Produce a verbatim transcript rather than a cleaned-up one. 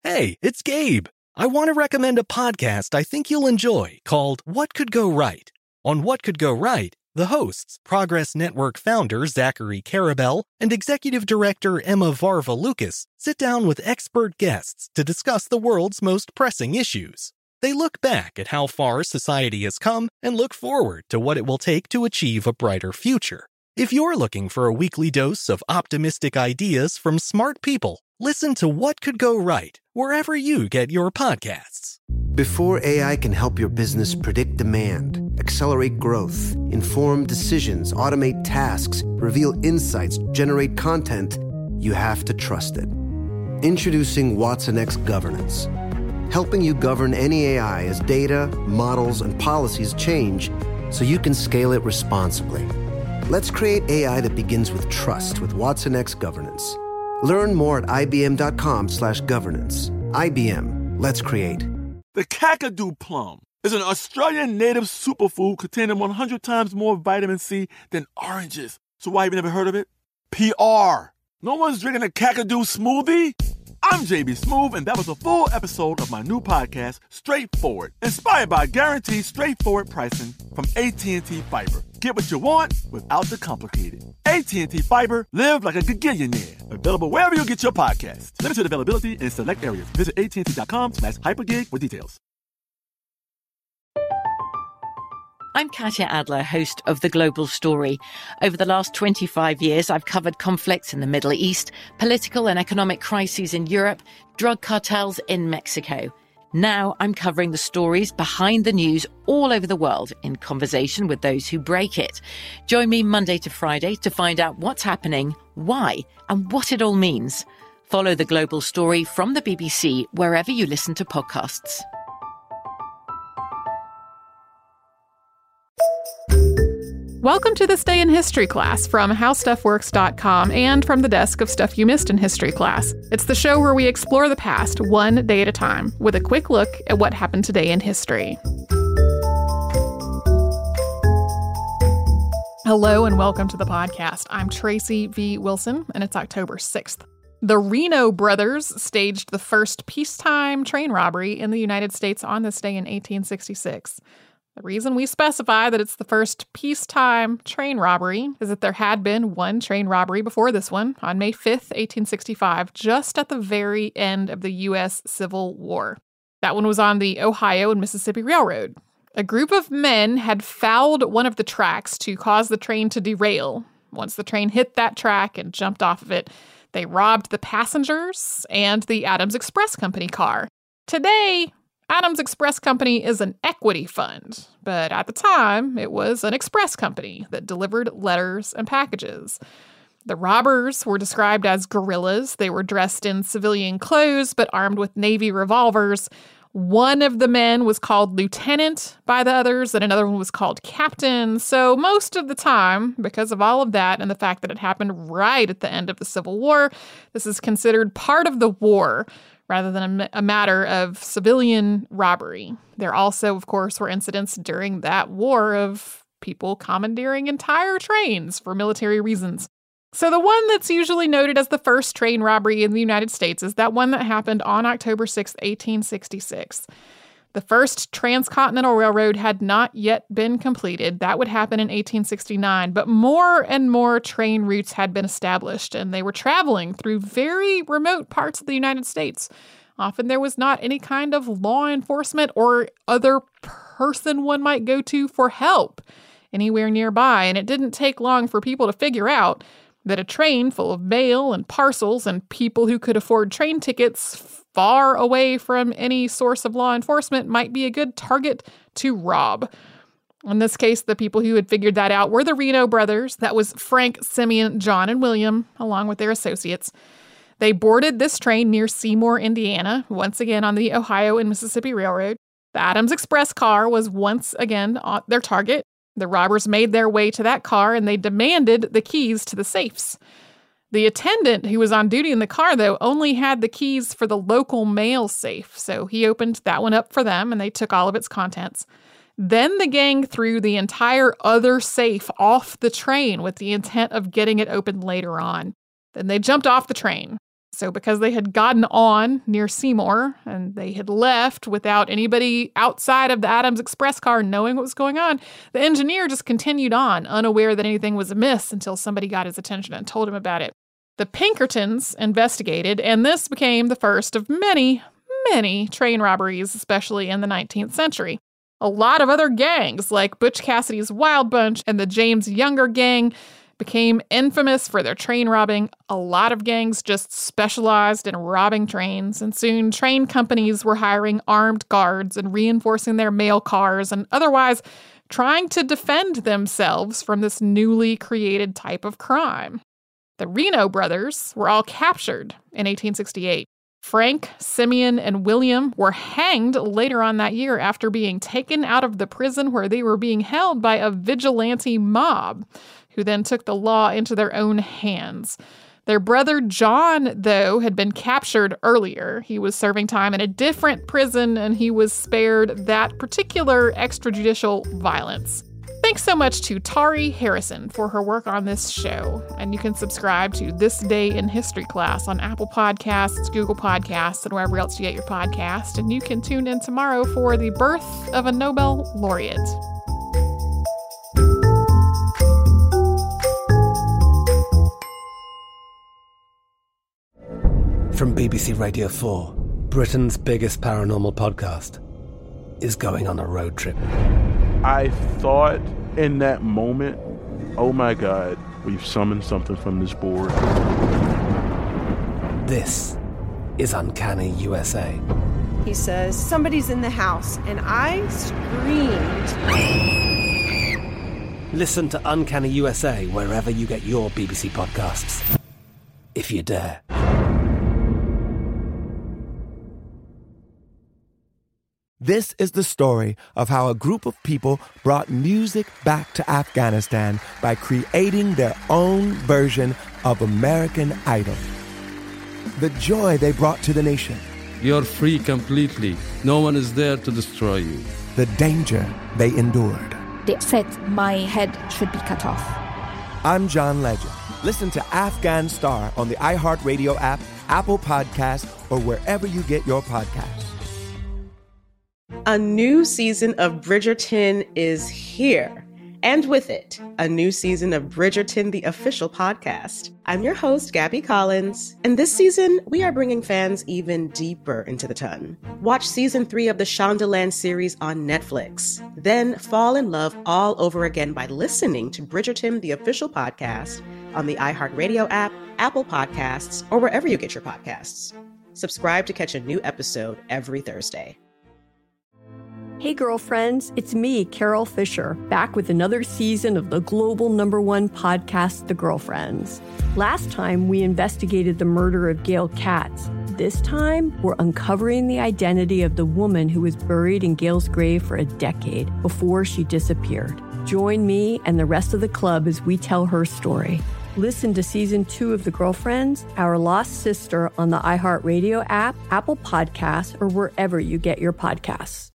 Hey, it's Gabe. I want to recommend a podcast I think you'll enjoy called What Could Go Right. On What Could Go Right, the hosts, Progress Network founder Zachary Karabell and executive director Emma Varva-Lucas, sit down with expert guests to discuss the world's most pressing issues. They look back at how far society has come and look forward to what it will take to achieve a brighter future. If you're looking for a weekly dose of optimistic ideas from smart people, listen to What Could Go Right wherever you get your podcasts. Before A I can help your business predict demand, accelerate growth, inform decisions, automate tasks, reveal insights, generate content, you have to trust it. Introducing watsonx Governance, helping you govern any A I as data, models, and policies change so you can scale it responsibly. Let's create A I that begins with trust with watsonx Governance. Learn more at ibm.com slash governance. I B M. Let's create. The Kakadu plum is an Australian native superfood containing one hundred times more vitamin C than oranges. So why have you never heard of it? P R. No one's drinking a Kakadu smoothie? I'm J B Smoove, and that was a full episode of my new podcast, Straightforward, inspired by guaranteed straightforward pricing from A T and T Fiber. Get what you want without the complicated. A T and T Fiber, live like a gigillionaire. Available wherever you get your podcasts. Limited availability in select areas. Visit att.com slash hypergig for details. I'm Katya Adler, host of The Global Story. Over the last twenty-five years, I've covered conflicts in the Middle East, political and economic crises in Europe, drug cartels in Mexico. Now I'm covering the stories behind the news all over the world in conversation with those who break it. Join me Monday to Friday to find out what's happening, why, and what it all means. Follow The Global Story from the B B C wherever you listen to podcasts. Welcome to This Day in History class from how stuff works dot com and from the desk of Stuff You Missed in History class. It's the show where we explore the past one day at a time with a quick look at what happened today in history. Hello and welcome to the podcast. I'm Tracy V. Wilson, and it's October sixth. The Reno brothers staged the first peacetime train robbery in the United States on this day in eighteen sixty-six. The reason we specify that it's the first peacetime train robbery is that there had been one train robbery before this one on May fifth, eighteen sixty-five, just at the very end of the U S Civil War. That one was on the Ohio and Mississippi Railroad. A group of men had fouled one of the tracks to cause the train to derail. Once the train hit that track and jumped off of it, they robbed the passengers and the Adams Express Company car. Today, Adams Express Company is an equity fund, but at the time, it was an express company that delivered letters and packages. The robbers were described as guerrillas. They were dressed in civilian clothes, but armed with Navy revolvers. One of the men was called lieutenant by the others, and another one was called captain. So most of the time, because of all of that and the fact that it happened right at the end of the Civil War, this is considered part of the war, rather than a, a matter of civilian robbery. There also, of course, were incidents during that war of people commandeering entire trains for military reasons. So the one that's usually noted as the first train robbery in the United States is that one that happened on October sixth, eighteen sixty-six. The first transcontinental railroad had not yet been completed. That would happen in eighteen sixty-nine, but more and more train routes had been established, and they were traveling through very remote parts of the United States. Often there was not any kind of law enforcement or other person one might go to for help anywhere nearby, and it didn't take long for people to figure out that a train full of mail and parcels and people who could afford train tickets far away from any source of law enforcement might be a good target to rob. In this case, the people who had figured that out were the Reno brothers. That was Frank, Simeon, John, and William, along with their associates. They boarded this train near Seymour, Indiana, once again on the Ohio and Mississippi Railroad. The Adams Express car was once again their target. The robbers made their way to that car, and they demanded the keys to the safes. The attendant who was on duty in the car, though, only had the keys for the local mail safe, so he opened that one up for them, and they took all of its contents. Then the gang threw the entire other safe off the train with the intent of getting it opened later on. Then they jumped off the train. So because they had gotten on near Seymour and they had left without anybody outside of the Adams Express car knowing what was going on, the engineer just continued on, unaware that anything was amiss until somebody got his attention and told him about it. The Pinkertons investigated, and this became the first of many, many train robberies, especially in the nineteenth century. A lot of other gangs, like Butch Cassidy's Wild Bunch and the James Younger Gang, became infamous for their train robbing. A lot of gangs just specialized in robbing trains, and soon train companies were hiring armed guards and reinforcing their mail cars and otherwise trying to defend themselves from this newly created type of crime. The Reno brothers were all captured in eighteen sixty-eight. Frank, Simeon, and William were hanged later on that year after being taken out of the prison where they were being held by a vigilante mob, who then took the law into their own hands. Their brother John, though, had been captured earlier. He was serving time in a different prison, and he was spared that particular extrajudicial violence. Thanks so much to Tari Harrison for her work on this show. And you can subscribe to This Day in History Class on Apple Podcasts, Google Podcasts, and wherever else you get your podcast. And you can tune in tomorrow for the birth of a Nobel laureate. From B B C Radio four, Britain's biggest paranormal podcast is going on a road trip. I thought in that moment, oh my God, we've summoned something from this board. This is Uncanny U S A. He says, somebody's in the house, and I screamed. Listen to Uncanny U S A wherever you get your B B C podcasts, if you dare. This is the story of how a group of people brought music back to Afghanistan by creating their own version of American Idol. The joy they brought to the nation. You're free completely. No one is there to destroy you. The danger they endured. They said my head should be cut off. I'm John Legend. Listen to Afghan Star on the iHeartRadio app, Apple Podcasts, or wherever you get your podcasts. A new season of Bridgerton is here. And with it, a new season of Bridgerton, the official podcast. I'm your host, Gabby Collins, and this season, we are bringing fans even deeper into the ton. Watch season three of the Shondaland series on Netflix. Then fall in love all over again by listening to Bridgerton, the official podcast, on the iHeartRadio app, Apple Podcasts, or wherever you get your podcasts. Subscribe to catch a new episode every Thursday. Hey girlfriends, it's me, Carol Fisher, back with another season of the global number one podcast, The Girlfriends. Last time, we investigated the murder of Gail Katz. This time, we're uncovering the identity of the woman who was buried in Gail's grave for a decade before she disappeared. Join me and the rest of the club as we tell her story. Listen to season two of The Girlfriends, Our Lost Sister on the iHeartRadio app, Apple Podcasts, or wherever you get your podcasts.